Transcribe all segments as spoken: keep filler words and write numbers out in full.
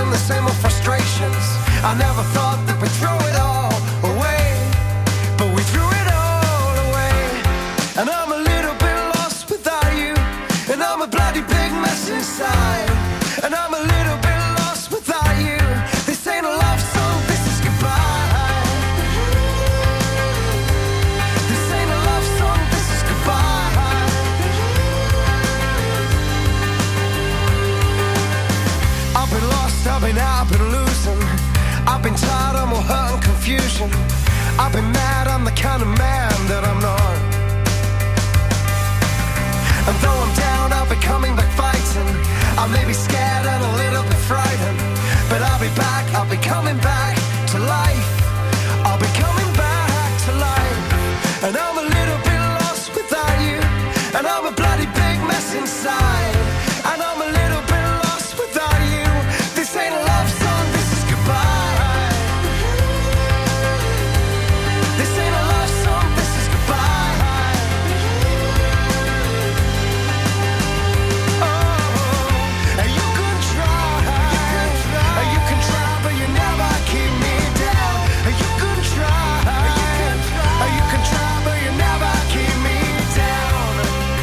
and the same old frustrations. I never thought that we'd throw it all away, but we threw it all away. And I'm a little bit lost without you, and I'm a bloody big mess inside. And I'm a little bit lost without you. This ain't a love song, this is goodbye. This ain't a love song, this is goodbye. I've been lost, I've been out, I've been losing. I've been tired, I'm all hurt and confusion. I've been mad, I'm the kind of man that I'm not. And though I'm down, I'll be coming back fighting. I may be scared and a little bit frightened, but I'll be back, I'll be coming back to life. I'll be coming back to life. And I'm a little bit lost without you, and I'm a bloody big mess inside. And I'm a little bit lost without you. This ain't a love song, this is goodbye. This ain't a love song, this is goodbye. Oh, and you can try, and you can try, but you never keep me down. And you can try, and you can try, but you never keep me down.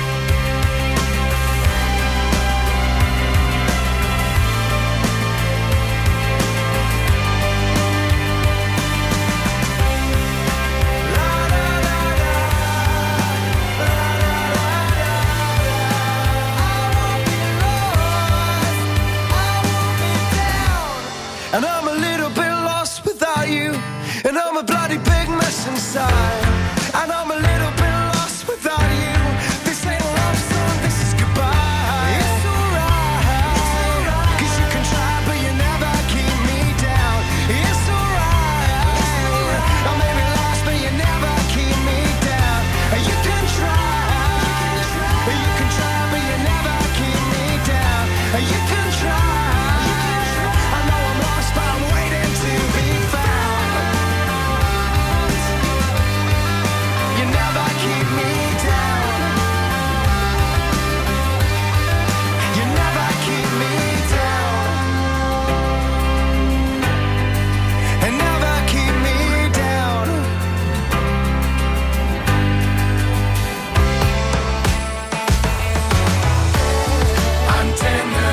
And I'm a little bit lost without you, and I'm a bloody big mess inside. And I'm a little bit lost without you. This ain't a love song, this is goodbye. It's alright, cause you can try, but you never keep me down. It's alright, I may be lost, but you never keep me down. And you can try, you can try, but you never keep me down. And you can try. But I'm waiting to be found. You never keep me down. You never keep me down. And never keep me down. Antenne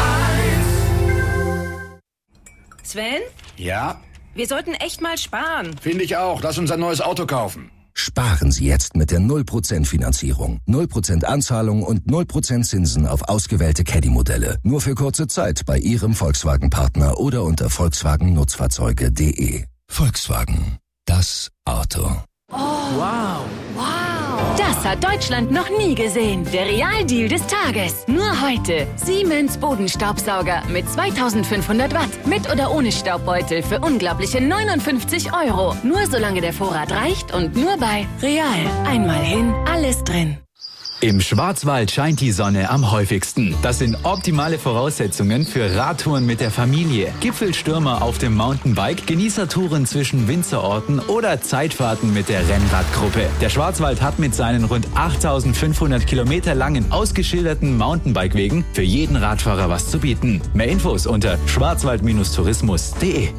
Sven? Ja? Wir sollten echt mal sparen. Finde ich auch. Lass uns ein neues Auto kaufen. Sparen Sie jetzt mit der null Prozent Finanzierung. null Prozent Anzahlung und null Prozent Zinsen auf ausgewählte Caddy-Modelle. Nur für kurze Zeit bei Ihrem Volkswagen-Partner oder unter volkswagen nutzfahrzeuge punkt de. Volkswagen. Das Auto. Wow. Wow. Das hat Deutschland noch nie gesehen. Der Realdeal des Tages. Nur heute. Siemens Bodenstaubsauger mit zweitausendfünfhundert Watt. Mit oder ohne Staubbeutel für unglaubliche neunundfünfzig Euro. Nur solange der Vorrat reicht und nur bei Real. Einmal hin, alles drin. Im Schwarzwald scheint die Sonne am häufigsten. Das sind optimale Voraussetzungen für Radtouren mit der Familie, Gipfelstürmer auf dem Mountainbike, Genießertouren zwischen Winzerorten oder Zeitfahrten mit der Rennradgruppe. Der Schwarzwald hat mit seinen rund achttausendfünfhundert Kilometer langen ausgeschilderten Mountainbike-Wegen für jeden Radfahrer was zu bieten. Mehr Infos unter schwarzwald tourismus punkt de.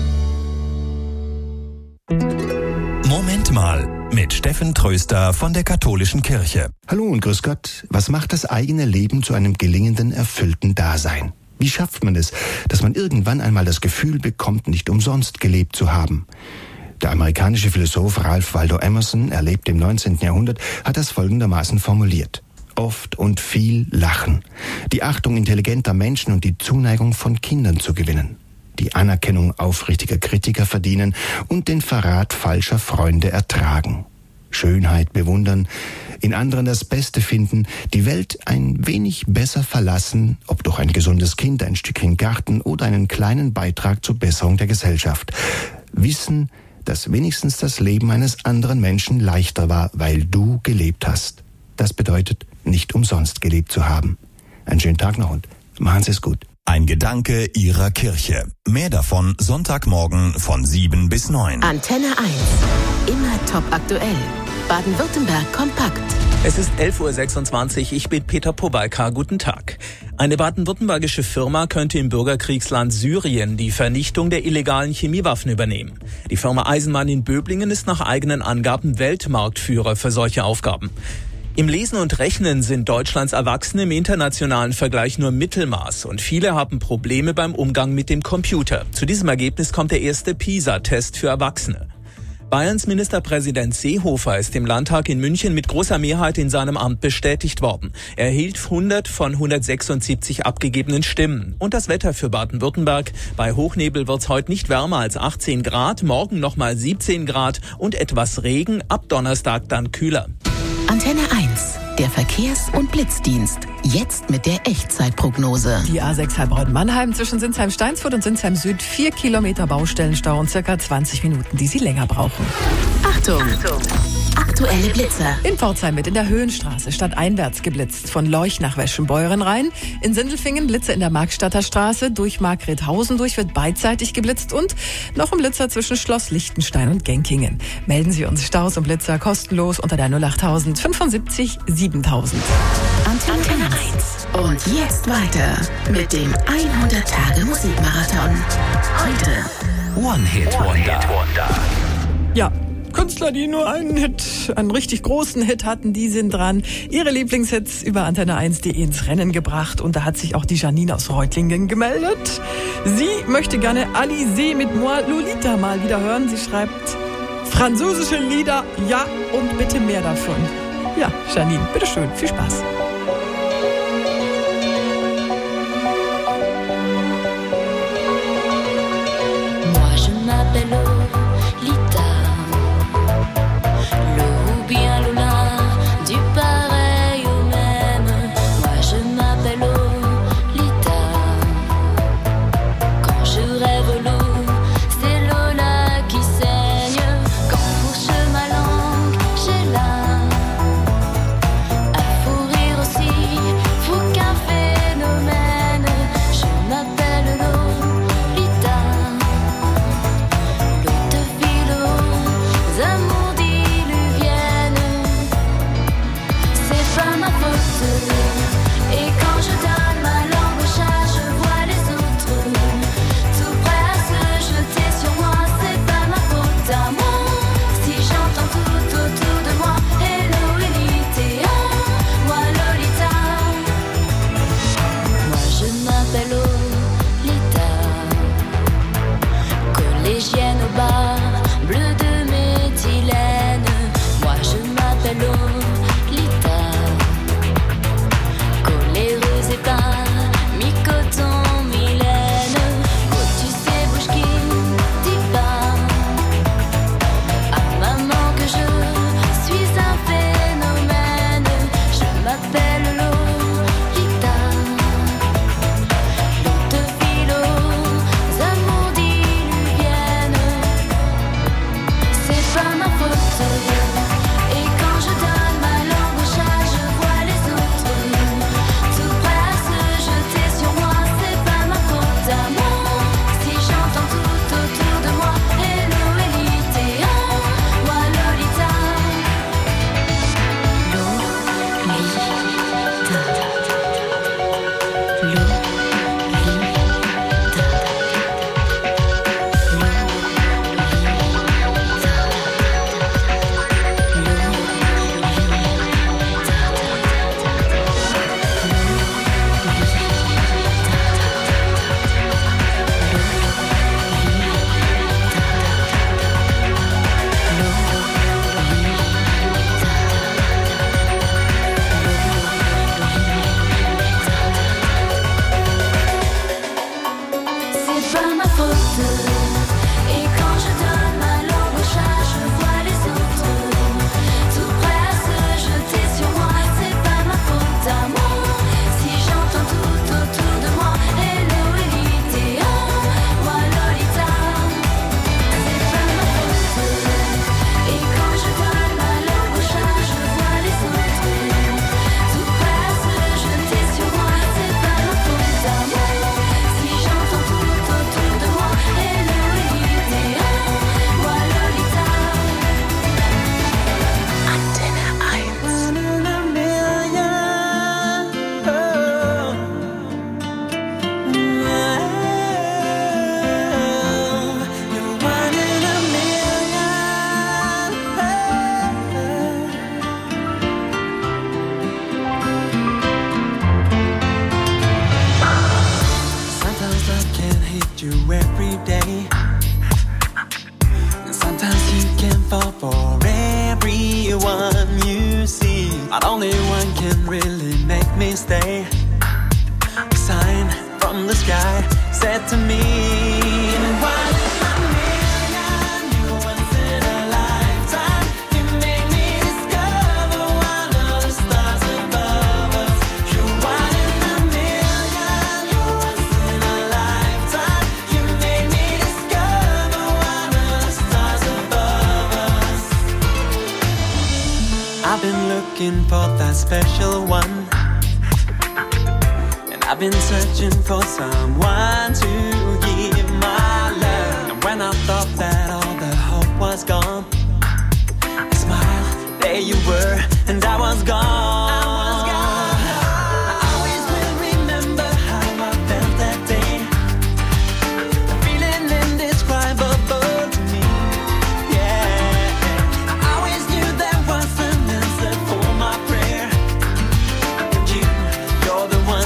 Moment mal, mit Steffen Tröster von der Katholischen Kirche. Hallo und grüß Gott. Was macht das eigene Leben zu einem gelingenden, erfüllten Dasein? Wie schafft man es, dass man irgendwann einmal das Gefühl bekommt, nicht umsonst gelebt zu haben? Der amerikanische Philosoph Ralph Waldo Emerson, er lebte im neunzehnten Jahrhundert, hat das folgendermaßen formuliert. Oft und viel lachen, die Achtung intelligenter Menschen und die Zuneigung von Kindern zu gewinnen, die Anerkennung aufrichtiger Kritiker verdienen und den Verrat falscher Freunde ertragen. Schönheit bewundern, in anderen das Beste finden, die Welt ein wenig besser verlassen, ob durch ein gesundes Kind, ein Stückchen Garten oder einen kleinen Beitrag zur Besserung der Gesellschaft. Wissen, dass wenigstens das Leben eines anderen Menschen leichter war, weil du gelebt hast. Das bedeutet, nicht umsonst gelebt zu haben. Einen schönen Tag noch und machen Sie es gut. Ein Gedanke Ihrer Kirche. Mehr davon Sonntagmorgen von sieben bis neun. Antenne eins. Immer top aktuell. Baden-Württemberg kompakt. Es ist elf Uhr sechsundzwanzig, ich bin Peter Pobalka, guten Tag. Eine baden-württembergische Firma könnte im Bürgerkriegsland Syrien die Vernichtung der illegalen Chemiewaffen übernehmen. Die Firma Eisenmann in Böblingen ist nach eigenen Angaben Weltmarktführer für solche Aufgaben. Im Lesen und Rechnen sind Deutschlands Erwachsene im internationalen Vergleich nur Mittelmaß und viele haben Probleme beim Umgang mit dem Computer. Zu diesem Ergebnis kommt der erste PISA-Test für Erwachsene. Bayerns Ministerpräsident Seehofer ist im Landtag in München mit großer Mehrheit in seinem Amt bestätigt worden. Er erhielt hundert von hundertsechsundsiebzig abgegebenen Stimmen. Und das Wetter für Baden-Württemberg. Bei Hochnebel wird's heute nicht wärmer als achtzehn Grad, morgen nochmal siebzehn Grad und etwas Regen, ab Donnerstag dann kühler. Antenne eins, der Verkehrs- und Blitzdienst. Jetzt mit der Echtzeitprognose. Die A sechs Heilbronn-Mannheim zwischen Sinsheim-Steinsfurt und Sinsheim-Süd. Vier Kilometer Baustellenstau und circa zwanzig Minuten, die Sie länger brauchen. Achtung! Achtung. Aktuelle Blitzer. In Pforzheim wird in der Höhenstraße stadteinwärts geblitzt. Von Leuch nach Weschenbeuren rein. In Sindelfingen Blitzer in der Markstadter Straße. Durch Margretshausen durch wird beidseitig geblitzt. Und noch ein Blitzer zwischen Schloss Lichtenstein und Genkingen. Melden Sie uns Staus und Blitzer kostenlos unter der null acht null fünfundsiebzig siebentausend. Antenne eins. Und jetzt weiter mit dem hundert Tage Musikmarathon. Heute One-Hit-Wonder. Ja. Künstler, die nur einen Hit, einen richtig großen Hit hatten, die sind dran. Ihre Lieblingshits über Antenne eins punkt de ins Rennen gebracht. Und da hat sich auch die Janine aus Reutlingen gemeldet. Sie möchte gerne Alizé mit Moi Lolita mal wieder hören. Sie schreibt französische Lieder, ja und bitte mehr davon. Ja, Janine, bitteschön, viel Spaß. Moi je m'appelle Lolita. Du pareil au même, moi je m'appelle Lolita. Quand je rêve l'eau, c'est l'eau là qui saigne. Quand fourche ma langue, j'ai là à fou rire aussi, fou qu'un phénomène. Je m'appelle Lolita. L'eau te file aux amours diluviennes. C'est pas ma faute. Et quand je donne ma langue au chat, je vois les autres tout prêts à se jeter sur moi. C'est pas ma faute à moi. Si j'entends tout autour de moi, hello Elita, moi Lolita. Moi je m'appelle Lolita, collégienne au bar, bleu de méthylène. Moi je m'appelle Lolita. stay. A sign from the sky said to me, one in a million, you once in a lifetime. You made me discover one of the stars above us. You're one in a million, you once in a lifetime. You made me discover one of the stars above us. I've been looking for that special one. I've been searching for someone to give my love. And when I thought that all the hope was gone, I smiled, there you were, and I was gone. I was gone. I always will remember how I felt that day. The feeling indescribable to me. Yeah, I always knew there was an answer for my prayer. And you, you're the one.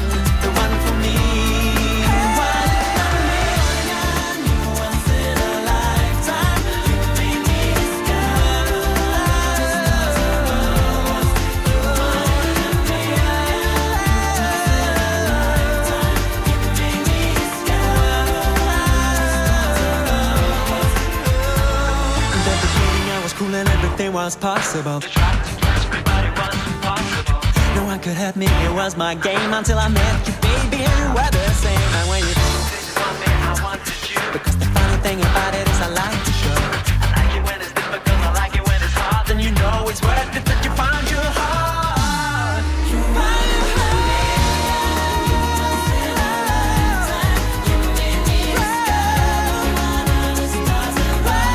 Everything was possible. To try to trust me, but it was impossible. No one could hurt me, it was my game until I met you, baby, and you were the same. And when you told me I wanted you, because the funny thing about it is I like to show. I like it when it's difficult, I like it when it's hard. Then you know it's worth it that you found your heart. You find it hard. You made me discover one of the stars above.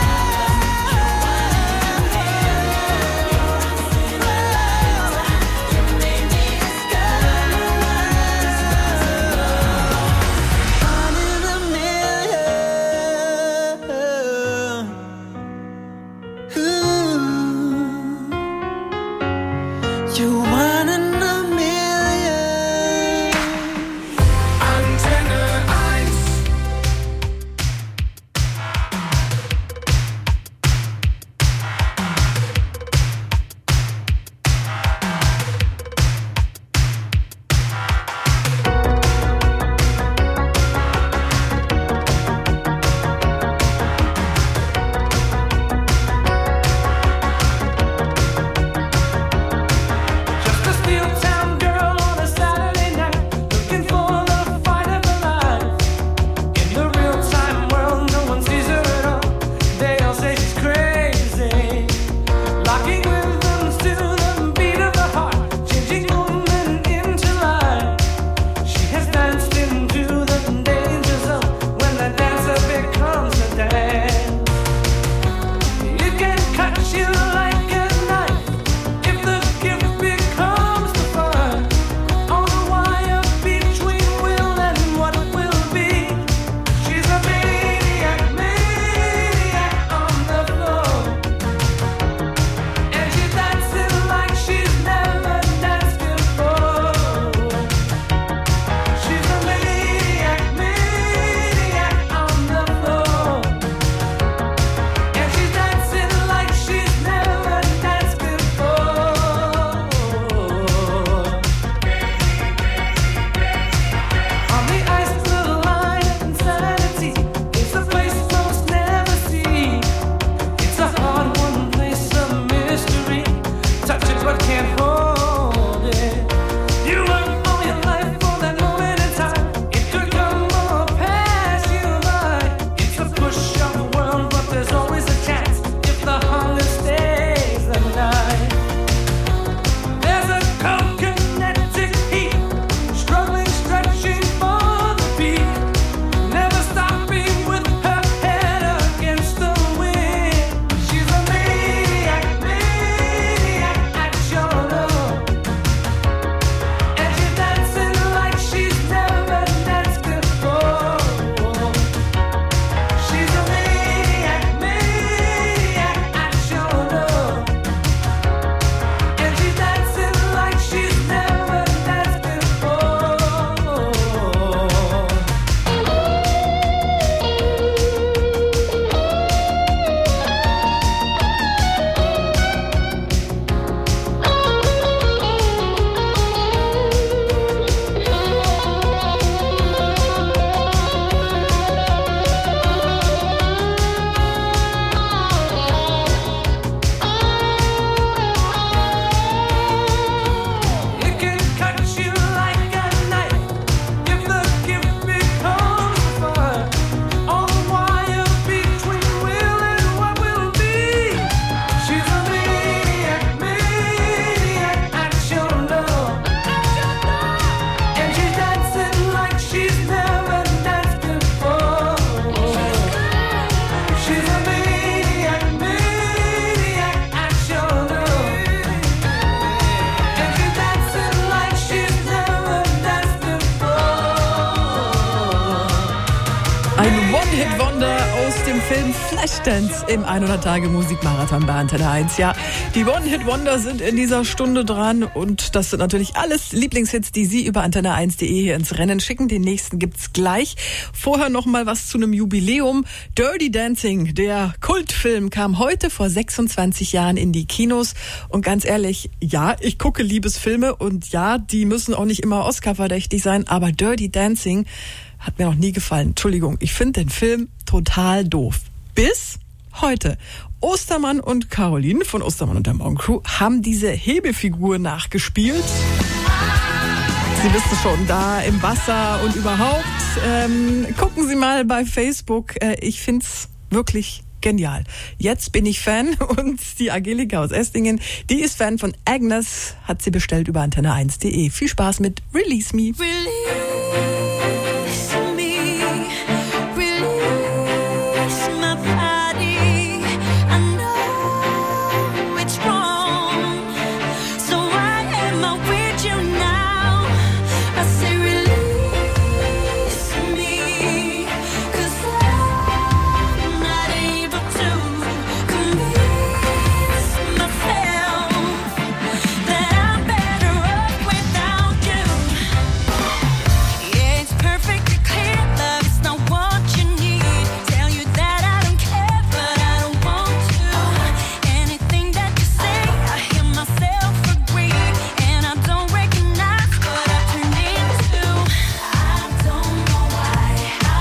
dem Film Flashdance im hundert-Tage-Musikmarathon bei Antenne eins. Ja, die One-Hit-Wonder sind in dieser Stunde dran und das sind natürlich alles Lieblingshits, die Sie über antenne eins punkt de hier ins Rennen schicken. Den nächsten gibt's gleich. Vorher noch mal was zu einem Jubiläum. Dirty Dancing, der Kultfilm, kam heute vor sechsundzwanzig Jahren in die Kinos. Und ganz ehrlich, ja, ich gucke Liebesfilme und ja, die müssen auch nicht immer Oscar-verdächtig sein, aber Dirty Dancing hat mir noch nie gefallen. Entschuldigung, ich finde den Film total doof. Bis heute. Ostermann und Caroline von Ostermann und der Morgencrew haben diese Hebefigur nachgespielt. Sie wissen schon, da im Wasser und überhaupt. Ähm, gucken Sie mal bei Facebook. Äh, ich find's wirklich genial. Jetzt bin ich Fan und die Angelika aus Esslingen, die ist Fan von Agnes, hat sie bestellt über antenne eins punkt de. Viel Spaß mit Release Me. Release